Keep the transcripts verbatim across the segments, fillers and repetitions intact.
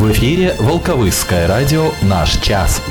В эфире Волковысское радио «Наш час».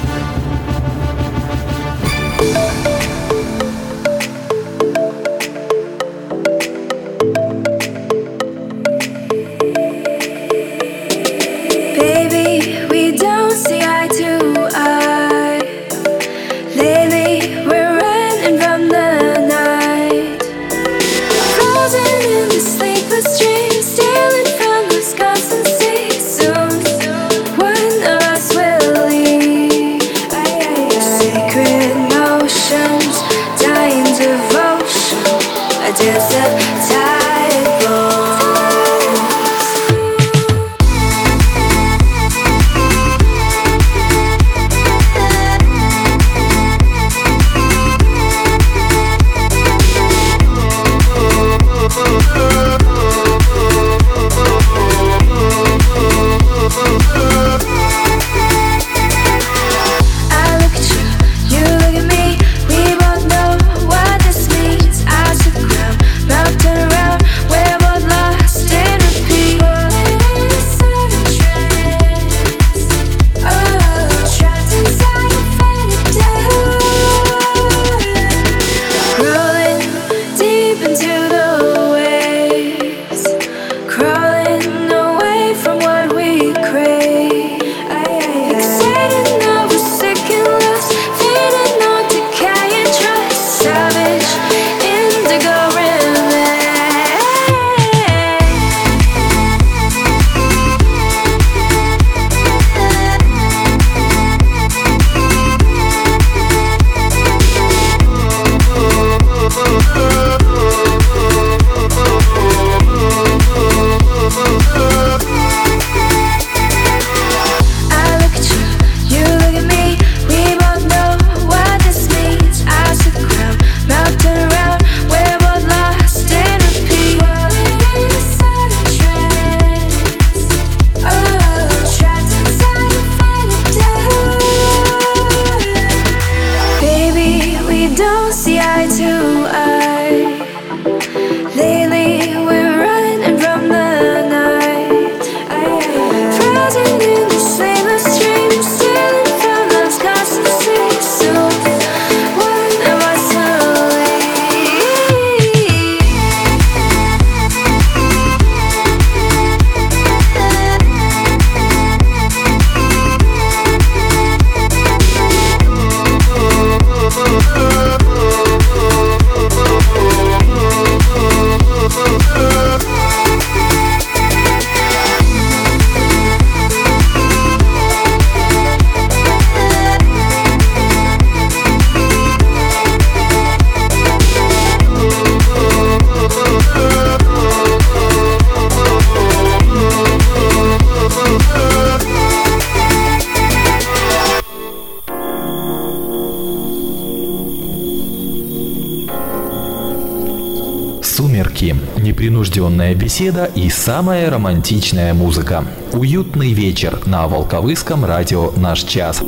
Сумерки, непринужденная беседа и самая романтичная музыка. Уютный вечер на Волковысском радио «Наш час».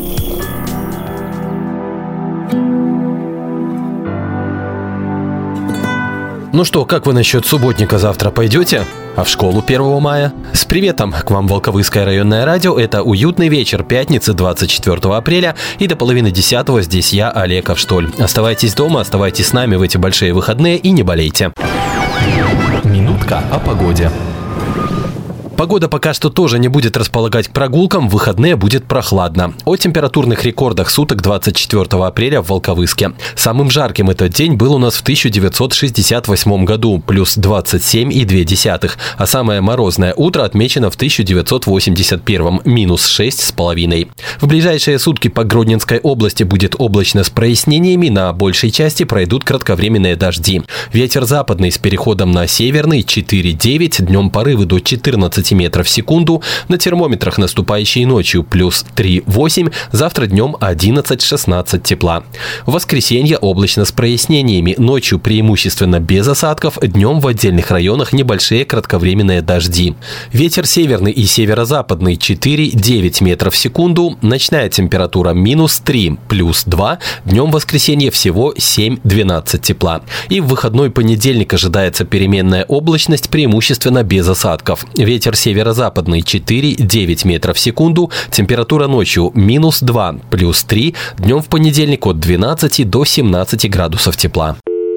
Ну что, как вы насчет субботника завтра пойдете? А в школу первого мая? С приветом к вам, Волковысское районное радио. Это уютный вечер пятницы, двадцать четвёртого апреля. И до половины десятого здесь я, Олег Авштоль. Оставайтесь дома, оставайтесь с нами в эти большие выходные и не болейте. Минутка о погоде. Погода пока что тоже не будет располагать к прогулкам, в выходные будет прохладно. О температурных рекордах суток двадцать четвёртого апреля в Волковыске. Самым жарким этот день был у нас в тысяча девятьсот шестьдесят восьмом году, плюс двадцать семь и две десятых, а самое морозное утро отмечено в тысяча девятьсот восемьдесят первом, минус шесть с половиной. В ближайшие сутки по Гродненской области будет облачно с прояснениями, на большей части пройдут кратковременные дожди. Ветер западный с переходом на северный четыре-девять, днем порывы до четырнадцати метров в секунду, на термометрах наступающей ночью плюс три-восемь, завтра днем одиннадцать-шестнадцать тепла. В воскресенье облачно с прояснениями, ночью преимущественно без осадков, днем в отдельных районах небольшие кратковременные дожди. Ветер северный и северо-западный четыре-девять метров в секунду, ночная температура минус три, плюс два, днем в воскресенье всего семь-двенадцать тепла. И в выходной понедельник ожидается переменная облачность, преимущественно без осадков. Ветер северо-западный четыре-девять метров в секунду. Температура ночью минус два, плюс три. Днем в понедельник от двенадцати до семнадцати градусов тепла.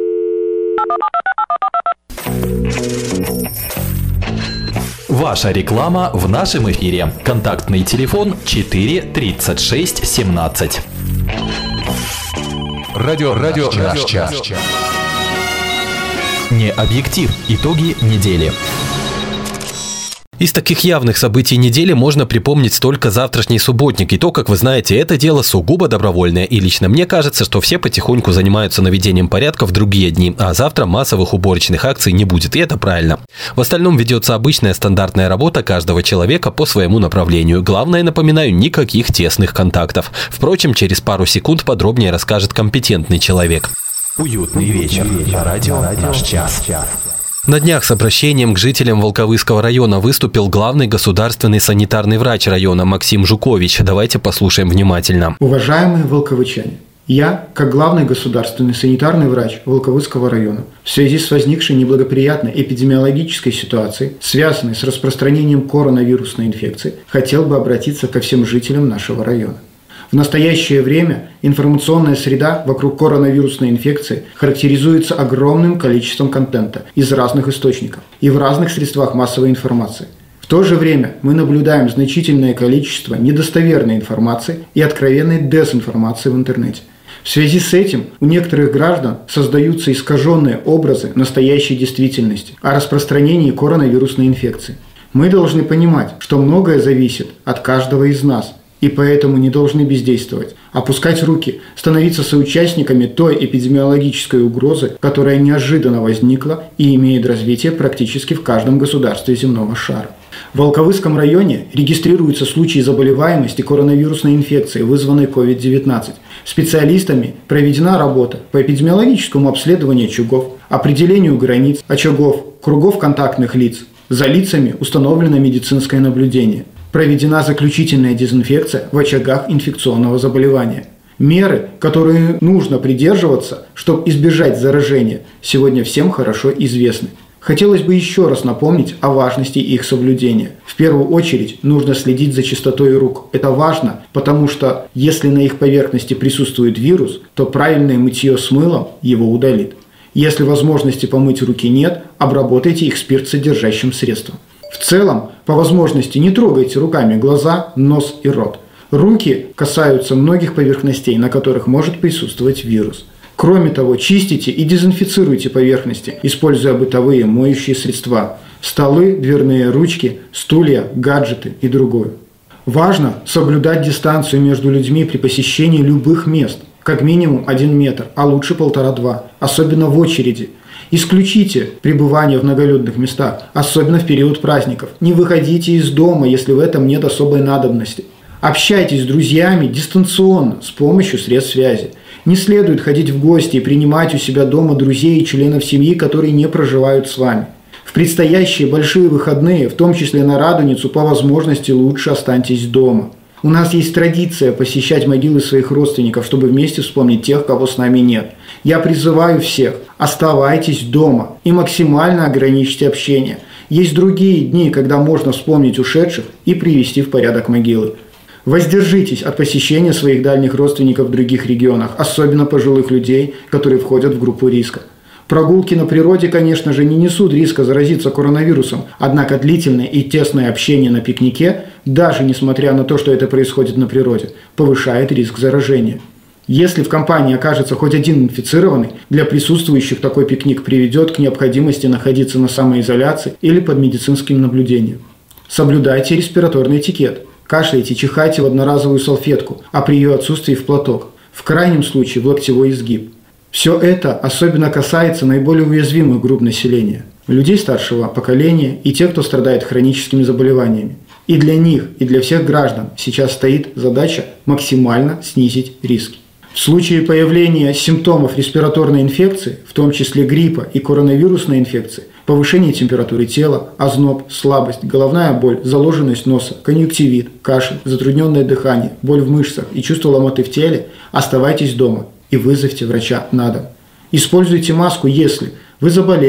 Ваша реклама в нашем эфире. Контактный телефон четыре тридцать шесть семнадцать. Радио, радио, наш час. Не объектив. Итоги недели. Из таких явных событий недели можно припомнить только завтрашний субботник. И то, как вы знаете, это дело сугубо добровольное. И лично мне кажется, что все потихоньку занимаются наведением порядка в другие дни. А завтра массовых уборочных акций не будет. И это правильно. В остальном ведется обычная стандартная работа каждого человека по своему направлению. Главное, напоминаю, никаких тесных контактов. Впрочем, через пару секунд подробнее расскажет компетентный человек. Уютный вечер. На радио «Наш час». На днях с обращением к жителям Волковыского района выступил главный государственный санитарный врач района Максим Жукович. Давайте послушаем внимательно. Уважаемые волковычане, я, как главный государственный санитарный врач Волковыского района, в связи с возникшей неблагоприятной эпидемиологической ситуацией, связанной с распространением коронавирусной инфекции, хотел бы обратиться ко всем жителям нашего района. В настоящее время информационная среда вокруг коронавирусной инфекции характеризуется огромным количеством контента из разных источников и в разных средствах массовой информации. В то же время мы наблюдаем значительное количество недостоверной информации и откровенной дезинформации в интернете. В связи с этим у некоторых граждан создаются искаженные образы настоящей действительности о распространении коронавирусной инфекции. Мы должны понимать, что многое зависит от каждого из нас, и поэтому не должны бездействовать, опускать руки, становиться соучастниками той эпидемиологической угрозы, которая неожиданно возникла и имеет развитие практически в каждом государстве земного шара. В Волковыском районе регистрируются случаи заболеваемости коронавирусной инфекцией, вызванной ковид девятнадцать. Специалистами проведена работа по эпидемиологическому обследованию очагов, определению границ очагов, кругов контактных лиц. За лицами установлено медицинское наблюдение. Проведена заключительная дезинфекция в очагах инфекционного заболевания. Меры, которые нужно придерживаться, чтобы избежать заражения, сегодня всем хорошо известны. Хотелось бы еще раз напомнить о важности их соблюдения. В первую очередь нужно следить за чистотой рук. Это важно, потому что если на их поверхности присутствует вирус, то правильное мытье с мылом его удалит. Если возможности помыть руки нет, обработайте их спиртсодержащим средством. В целом, по возможности не трогайте руками глаза, нос и рот. Руки касаются многих поверхностей, на которых может присутствовать вирус. Кроме того, чистите и дезинфицируйте поверхности, используя бытовые моющие средства – столы, дверные ручки, стулья, гаджеты и другое. Важно соблюдать дистанцию между людьми при посещении любых мест, как минимум один метр, а лучше полтора-два, особенно в очереди. Исключите пребывание в многолюдных местах, особенно в период праздников. Не выходите из дома, если в этом нет особой надобности. Общайтесь с друзьями дистанционно с помощью средств связи. Не следует ходить в гости и принимать у себя дома друзей и членов семьи, которые не проживают с вами. В предстоящие большие выходные, в том числе на Радоницу, по возможности лучше останьтесь дома. У нас есть традиция посещать могилы своих родственников, чтобы вместе вспомнить тех, кого с нами нет. Я призываю всех, оставайтесь дома и максимально ограничьте общение. Есть другие дни, когда можно вспомнить ушедших и привести в порядок могилы. Воздержитесь от посещения своих дальних родственников в других регионах, особенно пожилых людей, которые входят в группу риска. Прогулки на природе, конечно же, не несут риска заразиться коронавирусом, однако длительное и тесное общение на пикнике, даже несмотря на то, что это происходит на природе, повышает риск заражения. Если в компании окажется хоть один инфицированный, для присутствующих такой пикник приведет к необходимости находиться на самоизоляции или под медицинским наблюдением. Соблюдайте респираторный этикет. Кашляйте, чихайте в одноразовую салфетку, а при ее отсутствии в платок. В крайнем случае в локтевой изгиб. Все это особенно касается наиболее уязвимых групп населения – людей старшего поколения и тех, кто страдает хроническими заболеваниями. И для них, и для всех граждан сейчас стоит задача максимально снизить риски. В случае появления симптомов респираторной инфекции, в том числе гриппа и коронавирусной инфекции, повышение температуры тела, озноб, слабость, головная боль, заложенность носа, конъюнктивит, кашель, затрудненное дыхание, боль в мышцах и чувство ломоты в теле, оставайтесь дома и вызовите врача на дом. Используйте маску, если вы заболели,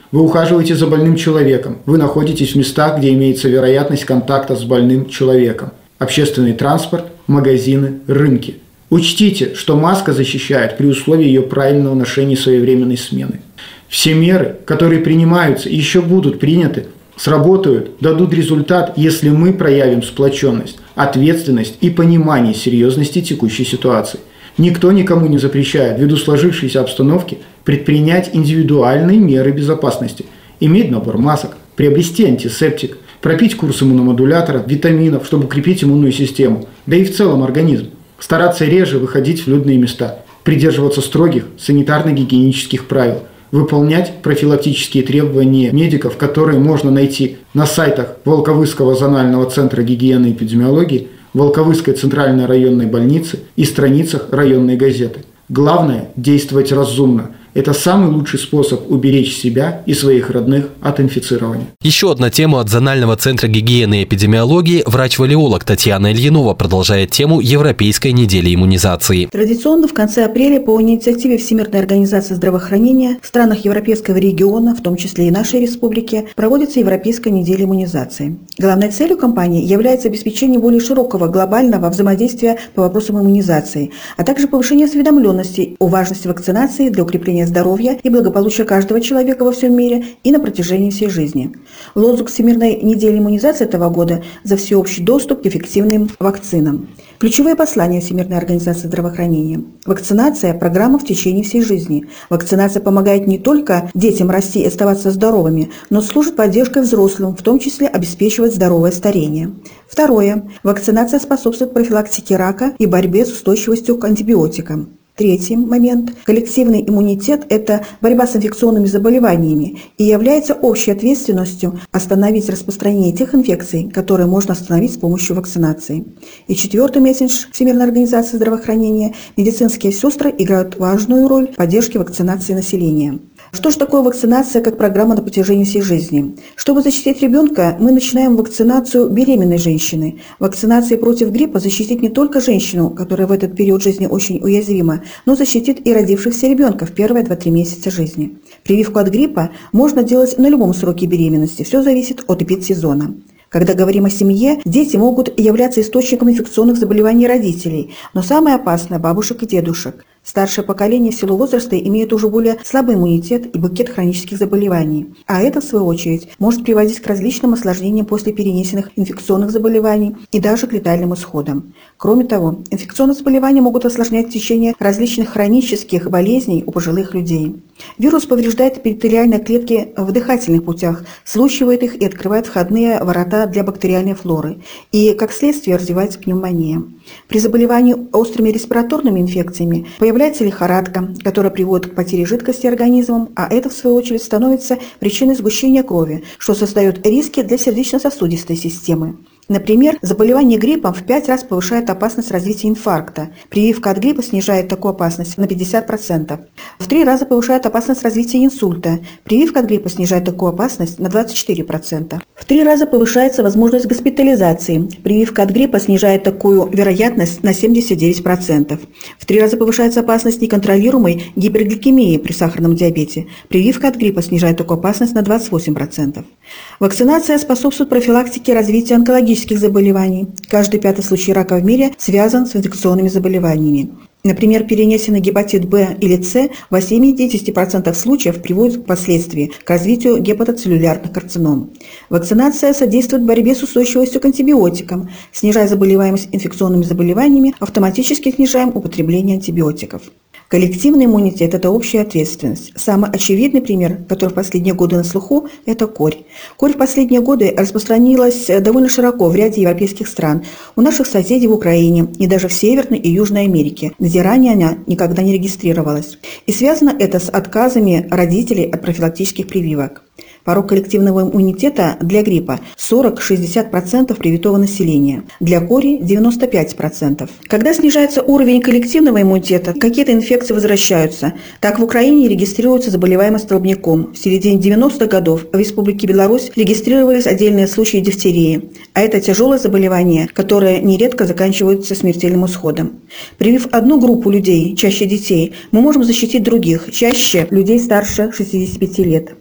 Вы ухаживаете за больным человеком. Вы находитесь в местах, где имеется вероятность контакта с больным человеком. Общественный транспорт, магазины, рынки. Учтите, что маска защищает при условии ее правильного ношения и своевременной смены. Все меры, которые принимаются и еще будут приняты, сработают, дадут результат, если мы проявим сплоченность, ответственность и понимание серьезности текущей ситуации. Никто никому не запрещает, ввиду сложившейся обстановки, предпринять индивидуальные меры безопасности, иметь набор масок, приобрести антисептик, пропить курс иммуномодулятора, витаминов, чтобы укрепить иммунную систему, да и в целом организм. Стараться реже выходить в людные места, придерживаться строгих санитарно-гигиенических правил, выполнять профилактические требования медиков, которые можно найти на сайтах Волковыского зонального центра гигиены и эпидемиологии, Волковыской центральной районной больницы и страницах районной газеты. Главное – действовать разумно. Это самый лучший способ уберечь себя и своих родных от инфицирования. Еще одна тема от Зонального центра гигиены и эпидемиологии. Врач-валеолог Татьяна Ильинова продолжает тему Европейской недели иммунизации. Традиционно в конце апреля по инициативе Всемирной организации здравоохранения в странах Европейского региона, в том числе и нашей республики, проводится Европейская неделя иммунизации. Главной целью кампании является обеспечение более широкого глобального взаимодействия по вопросам иммунизации, а также повышение осведомленности о важности вакцинации для укрепления здоровья и благополучия каждого человека во всем мире и на протяжении всей жизни. Лозунг Всемирной недели иммунизации этого года «За всеобщий доступ к эффективным вакцинам». Ключевое послание Всемирной организации здравоохранения. Вакцинация – программа в течение всей жизни. Вакцинация помогает не только детям расти и оставаться здоровыми, но служит поддержкой взрослым, в том числе обеспечивает здоровое старение. Второе. Вакцинация способствует профилактике рака и борьбе с устойчивостью к антибиотикам. Третий момент. Коллективный иммунитет – это борьба с инфекционными заболеваниями и является общей ответственностью остановить распространение тех инфекций, которые можно остановить с помощью вакцинации. И четвертый месседж Всемирной организации здравоохранения – медицинские сестры играют важную роль в поддержке вакцинации населения. Что же такое вакцинация как программа на протяжении всей жизни? Чтобы защитить ребенка, мы начинаем вакцинацию беременной женщины. Вакцинация против гриппа защитит не только женщину, которая в этот период жизни очень уязвима, но защитит и родившихся ребенка в первые два-три месяца жизни. Прививку от гриппа можно делать на любом сроке беременности, все зависит от эпидсезона. Когда говорим о семье, дети могут являться источником инфекционных заболеваний родителей, но самое опасное – бабушек и дедушек. Старшее поколение в силу возраста имеет уже более слабый иммунитет и букет хронических заболеваний, а это, в свою очередь, может приводить к различным осложнениям после перенесенных инфекционных заболеваний и даже к летальным исходам. Кроме того, инфекционные заболевания могут осложнять течение различных хронических болезней у пожилых людей. Вирус повреждает эпителиальные клетки в дыхательных путях, слущивает их и открывает входные ворота для бактериальной флоры, и, как следствие, развивается пневмония. При заболевании острыми респираторными инфекциями появляется лихорадка, которая приводит к потере жидкости организмом, а это, в свою очередь, становится причиной сгущения крови, что создает риски для сердечно-сосудистой системы. Например, заболевание гриппом в пять раз повышает опасность развития инфаркта. Прививка от гриппа снижает такую опасность на пятьдесят процентов. В три раза повышает опасность развития инсульта. Прививка от гриппа снижает такую опасность на двадцать четыре процента. В три раза повышается возможность госпитализации. Прививка от гриппа снижает такую вероятность на семьдесят девять процентов. В три раза повышается опасность неконтролируемой гипергликемии при сахарном диабете. Прививка от гриппа снижает такую опасность на двадцать восемь процентов. Вакцинация способствует профилактике развития онкологических заболеваний. Каждый пятый случай рака в мире связан с инфекционными заболеваниями. Например, перенесенный гепатит Б или С в семидесяти процентах случаев приводит впоследствии к развитию гепатоцеллюлярных карцином. Вакцинация содействует борьбе с устойчивостью к антибиотикам. Снижая заболеваемость инфекционными заболеваниями, автоматически снижаем употребление антибиотиков. Коллективный иммунитет – это общая ответственность. Самый очевидный пример, который в последние годы на слуху – это корь. Корь в последние годы распространилась довольно широко в ряде европейских стран, у наших соседей в Украине и даже в Северной и Южной Америке, где ранее она никогда не регистрировалась. И связано это с отказами родителей от профилактических прививок. Порог коллективного иммунитета для гриппа сорок-шестьдесят процентов привитого населения, для кори девяносто пять процентов. Когда снижается уровень коллективного иммунитета, какие-то инфекции возвращаются. Так в Украине регистрируется заболеваемость столбняком. В середине девяностых годов в Республике Беларусь регистрировались отдельные случаи дифтерии, а это тяжелое заболевание, которое нередко заканчивается смертельным исходом. Привив одну группу людей, чаще детей, мы можем защитить других, чаще людей старше шестидесяти пяти лет.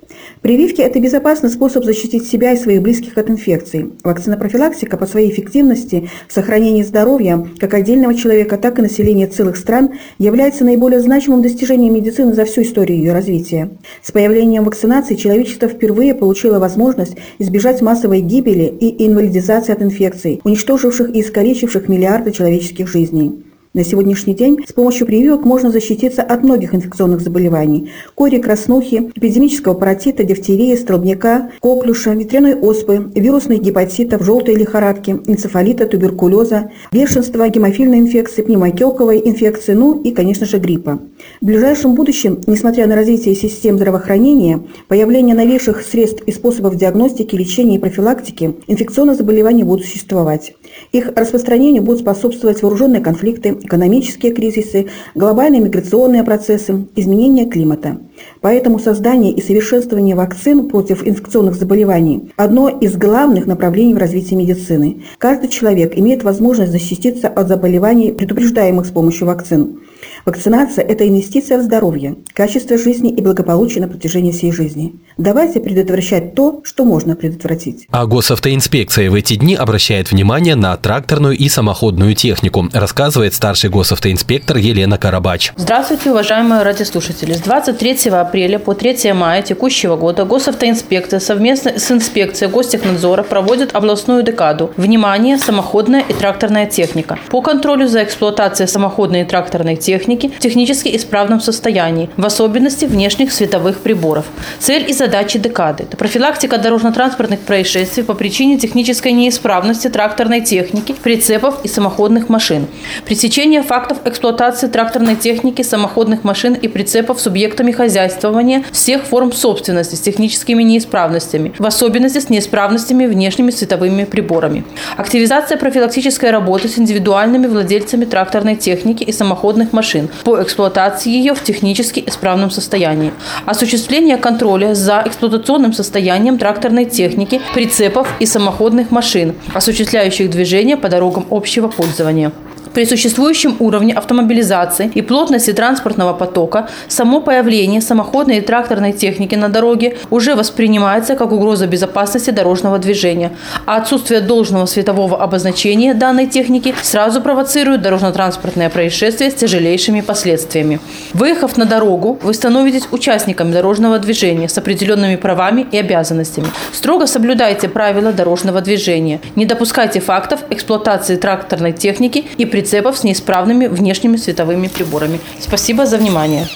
Прививки – это безопасный способ защитить себя и своих близких от инфекций. Вакцинопрофилактика по своей эффективности в сохранении здоровья как отдельного человека, так и населения целых стран является наиболее значимым достижением медицины за всю историю ее развития. С появлением вакцинации человечество впервые получило возможность избежать массовой гибели и инвалидизации от инфекций, уничтоживших и искалечивших миллиарды человеческих жизней. На сегодняшний день с помощью прививок можно защититься от многих инфекционных заболеваний – кори, краснухи, эпидемического паротита, дифтерии, столбняка, коклюша, ветряной оспы, вирусных гепатитов, желтой лихорадки, энцефалита, туберкулеза, бешенства, гемофильной инфекции, пневмококковой инфекции, ну и, конечно же, гриппа. В ближайшем будущем, несмотря на развитие систем здравоохранения, появление новейших средств и способов диагностики, лечения и профилактики, инфекционные заболевания будут существовать. Их распространению будут способствовать вооруженные конфликты, экономические кризисы, глобальные миграционные процессы, изменения климата. Поэтому создание и совершенствование вакцин против инфекционных заболеваний – одно из главных направлений в развитии медицины. Каждый человек имеет возможность защититься от заболеваний, предупреждаемых с помощью вакцин. Вакцинация – это инвестиция в здоровье, качество жизни и благополучие на протяжении всей жизни. Давайте предотвращать то, что можно предотвратить. А госавтоинспекция в эти дни обращает внимание на тракторную и самоходную технику, рассказывает старший госавтоинспектор Елена Карабач. Здравствуйте, уважаемые радиослушатели. С двадцать третьего апреля по третьего мая текущего года госавтоинспекция совместно с инспекцией Гостехнадзора проводит областную декаду «Внимание! Самоходная и тракторная техника» по контролю за эксплуатацией самоходной и тракторной техники в технически исправном состоянии, в особенности внешних световых приборов. Цель и задачи декады – это профилактика дорожно-транспортных происшествий по причине технической неисправности тракторной техники, прицепов и самоходных машин, пресечение фактов эксплуатации тракторной техники, самоходных машин и прицепов субъектами хозяйствования всех форм собственности с техническими неисправностями, в особенности с неисправностями внешними световыми приборами. Активизация профилактической работы с индивидуальными владельцами тракторной техники и самоходных машин по эксплуатации ее в технически исправном состоянии. Осуществление контроля за эксплуатационным состоянием тракторной техники, прицепов и самоходных машин, осуществляющих движение по дорогам общего пользования. При существующем уровне автомобилизации и плотности транспортного потока само появление самоходной и тракторной техники на дороге уже воспринимается как угроза безопасности дорожного движения, а отсутствие должного светового обозначения данной техники сразу провоцирует дорожно-транспортное происшествие с тяжелейшими последствиями. Выехав на дорогу, вы становитесь участниками дорожного движения с определенными правами и обязанностями. Строго соблюдайте правила дорожного движения. Не допускайте фактов эксплуатации тракторной техники и прицепов с неисправными внешними световыми приборами. Спасибо за внимание.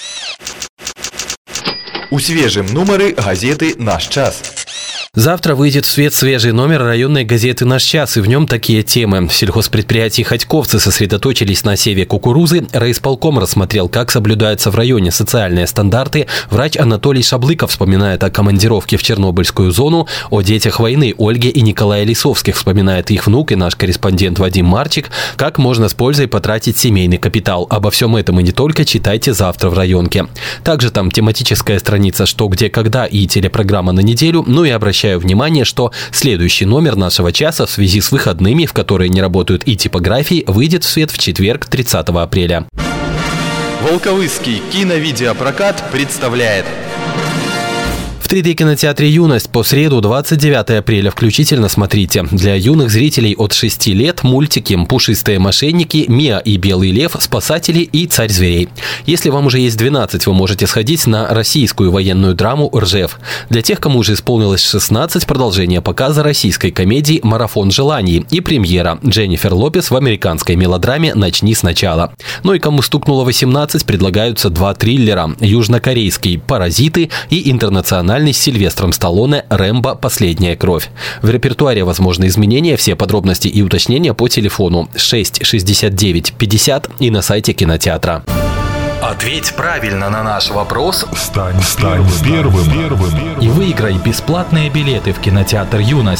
Усвежим номеры газеты «Наш час». Завтра выйдет в свет свежий номер районной газеты «Наш час», и в нем такие темы. В сельхозпредприятии «Ходьковцы» сосредоточились на севе кукурузы. Райисполком рассмотрел, как соблюдаются в районе социальные стандарты. Врач Анатолий Шаблыков вспоминает о командировке в Чернобыльскую зону. О детях войны Ольге и Николая Лисовских вспоминает их внук и наш корреспондент Вадим Марчик. Как можно с пользой потратить семейный капитал. Обо всем этом и не только читайте завтра в районке. Также там тематическая страница «Что, где, когда» и телепрограмма на неделю. Ну и обращайтесь внимание, что следующий номер нашего часа в связи с выходными, в которые не работают и типографии, выйдет в свет в четверг, тридцатого апреля. Волковысский киновидеопрокат представляет. В три дэ-кинотеатре «Юность» по среду, двадцать девятого апреля включительно смотрите. Для юных зрителей от шести лет мультики «Пушистые мошенники», «Миа и Белый лев», «Спасатели» и «Царь зверей». Если вам уже есть двенадцать, вы можете сходить на российскую военную драму «Ржев». Для тех, кому уже исполнилось шестнадцать, продолжение показа российской комедии «Марафон желаний» и премьера Дженнифер Лопес в американской мелодраме «Начни сначала». Ну и кому стукнуло восемнадцать, предлагаются два триллера – южнокорейский «Паразиты» и интернациональный с Сильвестром Сталлоне «Рэмбо. Последняя кровь». В репертуаре возможны изменения, все подробности и уточнения по телефону шесть шестьдесят девять пятьдесят и на сайте кинотеатра. Ответь правильно на наш вопрос. Стань, стань первым, первым, первым. И выиграй бесплатные билеты в кинотеатр «Юность».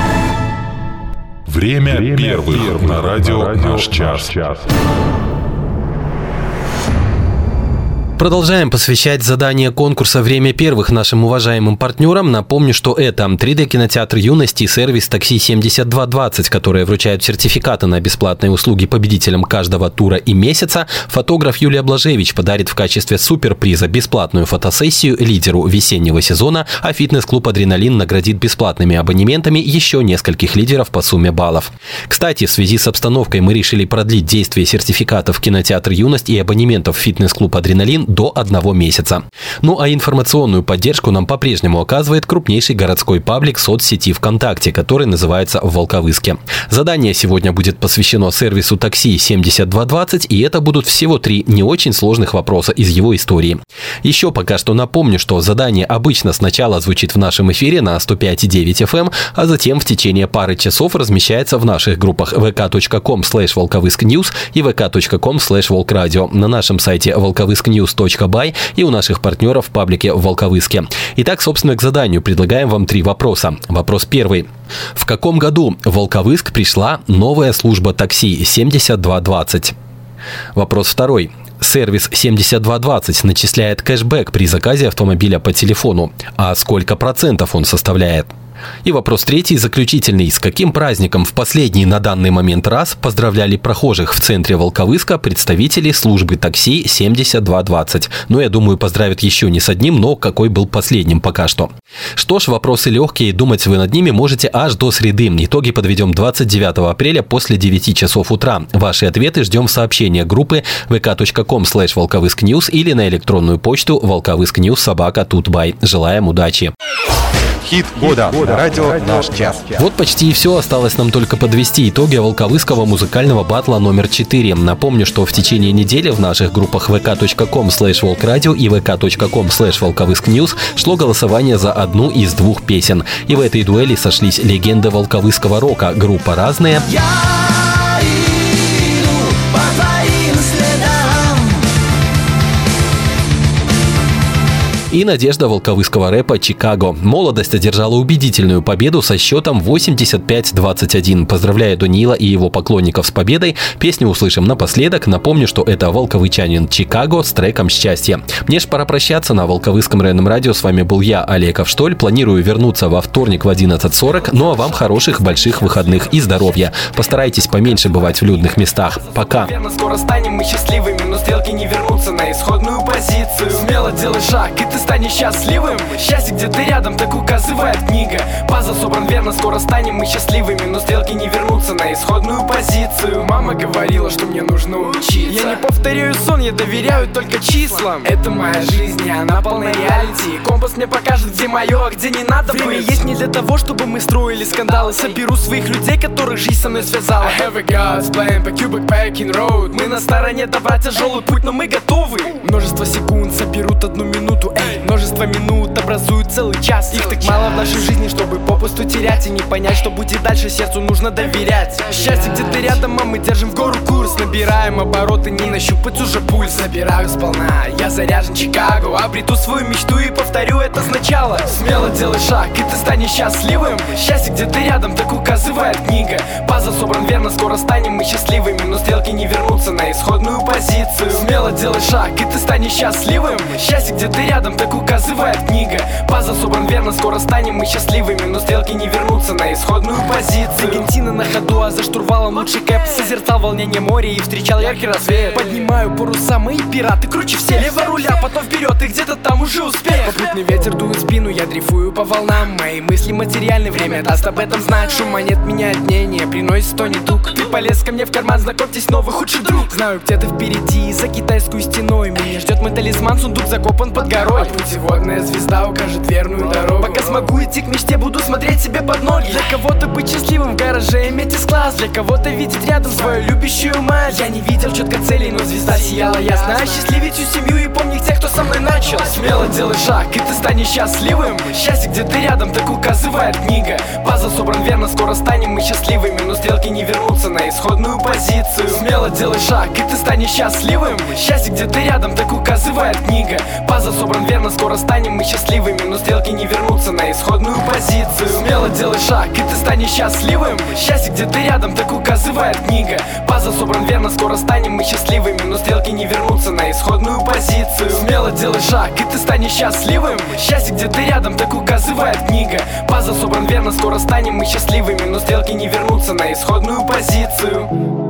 Время, Время первых, первых на радио, на радио «Наш час». час. Продолжаем посвящать задание конкурса «Время первых» нашим уважаемым партнерам. Напомню, что это три дэ кинотеатр юности и сервис такси семьдесят два двадцать, которые вручают сертификаты на бесплатные услуги победителям каждого тура и месяца. Фотограф Юлия Блажевич подарит в качестве суперприза бесплатную фотосессию лидеру весеннего сезона, а фитнес-клуб «Адреналин» наградит бесплатными абонементами еще нескольких лидеров по сумме баллов. Кстати, в связи с обстановкой мы решили продлить действие сертификатов в кинотеатр юность и абонементов в фитнес-клуб «Адреналин» до одного месяца. Ну а информационную поддержку нам по-прежнему оказывает крупнейший городской паблик соцсети ВКонтакте, который называется «В Волковыске». Задание сегодня будет посвящено сервису такси семьдесят два двадцать, и это будут всего три не очень сложных вопроса из его истории. Еще пока что напомню, что задание обычно сначала звучит в нашем эфире на сто пять и девять эф эм, а затем в течение пары часов размещается в наших группах вэ ка точка ком слэш волковыскньюс и вэ ка точка ком слэш волкрадио, на нашем сайте волковыскньюс точка бай и у наших партнеров в паблике в Волковыске. Итак, собственно, к заданию предлагаем вам три вопроса. Вопрос первый. В каком году в Волковыск пришла новая служба такси семьдесят два двадцать? Вопрос второй. Сервис семьдесят два двадцать начисляет кэшбэк при заказе автомобиля по телефону. А сколько процентов он составляет? И вопрос третий, заключительный. С каким праздником в последний на данный момент раз поздравляли прохожих в центре Волковыска представители службы такси семьдесят два двадцать? Ну, я думаю, поздравят еще не с одним, но какой был последним пока что. Что ж, вопросы легкие, думать вы над ними можете аж до среды. Итоги подведем двадцать девятого апреля после девяти часов утра. Ваши ответы ждем в сообщениях группы вэ ка точка ком слэш волковыскньюс или на электронную почту волковыскньюс собака тутбай. Желаем удачи! Хит года. года. Радио «Наш час». Вот почти и все. Осталось нам только подвести итоги волковыского музыкального батла номер четыре. Напомню, что в течение недели в наших группах вэ ка точка ком слэш волкрадио и вэ ка точка ком слэш волковыскньюс шло голосование за одну из двух песен. И в этой дуэли сошлись легенды волковыского рока, группа «Разные». И надежда волковыского рэпа «Чикаго». «Молодость» одержала убедительную победу со счетом восемьдесят пять двадцать один. Поздравляю Даниила и его поклонников с победой. Песню услышим напоследок. Напомню, что это волковычанин «Чикаго» с треком «Счастье». Мне ж пора прощаться. На Волковыском районном радио с вами был я, Олег Авштоль. Планирую вернуться во вторник в одиннадцать сорок. Ну а вам хороших больших выходных и здоровья. Постарайтесь поменьше бывать в людных местах. Пока. Наверное, скоро станем мы счастливыми, но стрелки не вернутся на исходную позицию. Смело делай шаг, и ты станешь счастливым. Счастье где-то рядом, так указывает книга. Пазл собран верно, скоро станем мы счастливыми, но стрелки не вернутся на исходную позицию. Мама говорила, что мне нужно учиться. Я не повторяю сон, я доверяю только числам. Это моя жизнь, и она полна реалити. Компас мне покажет, где мое, а где не надо быть. Время есть не для того, чтобы мы строили скандалы. Соберу своих людей, которых жизнь со мной связала. I have a God's plan по Cubic Packing Road. Мы на стороне добра, тяжелый путь, но мы готовы. Множество секунд соберут одну минуту, эй. Множество минут образуют целый час. Их так мало в нашей жизни, чтобы попусту терять и не понять, что будет дальше, сердцу нужно доверять. Счастье где-то рядом, а мы держим в гору курс. Набираем обороты, не нащупать уже пульс. Забираю сполна, я заряжен Чикаго. Обрету свою мечту и повторю это сначала. Смело делай шаг, и ты станешь счастливым. Счастье где-то рядом, так указывает книга. Пазл собран верно, скоро станем мы счастливыми, но стрелки не вернутся на исходную позицию. Смело делай шаг, и ты станешь счастливым. Счастье где-то рядом, так указывает книга. Пазл собран верно, скоро станем мы счастливыми, но стрелки не вернутся на исходную позицию. Аргентина на ходу, а за штурвалом лучший кэп. Созерцал волнение моря и встречал яркий рассвет. Поднимаю паруса, мои пираты круче всех. Лево руля, потом вперед, и где-то там уже успех. Попутный ветер дует в спину, я дрейфую по волнам. Мои мысли материальны, время даст об этом знать. Шум монет меняет мнение, приносит то недуг. Ты полез ко мне в карман, знакомьтесь, новый худший друг. Знаю, где-то впереди, за китайскую стеной меня ждет мой талисман, сундук закопан под горой. Путеводная звезда укажет верную дорогу. Пока смогу идти к мечте, буду смотреть себе под ноги. Для кого-то быть счастливым в гараже, иметь из-класс. Для кого-то видеть рядом свою любящую мать. Я не видел четко целей, но звезда сияла ясно. Осчастливить всю семью и помнить тех, кто со мной начал. Смело делай шаг, и ты станешь счастливым. Счастье где-то рядом, так указывает книга. Пазл собран верно, скоро станем мы счастливыми, но стрелки не вернутся на исходную позицию. Смело делай шаг, и ты станешь счастливым. Счастье где-то рядом, так указывает книга. Пазл собран верно, скоро станем мы счастливыми, но стрелки не вернутся на исходную позицию. Смело делай шаг, и ты станешь счастливым. Счастье где-то рядом, так указывает книга. Пазл собран верно, скоро станем мы счастливыми, но стрелки не вернутся на исходную позицию. Смело делай шаг, и ты станешь счастливым. Счастье где-то рядом, так указывает книга. Пазл собран верно, скоро станем мы счастливыми, но стрелки не вернутся на исходную позицию.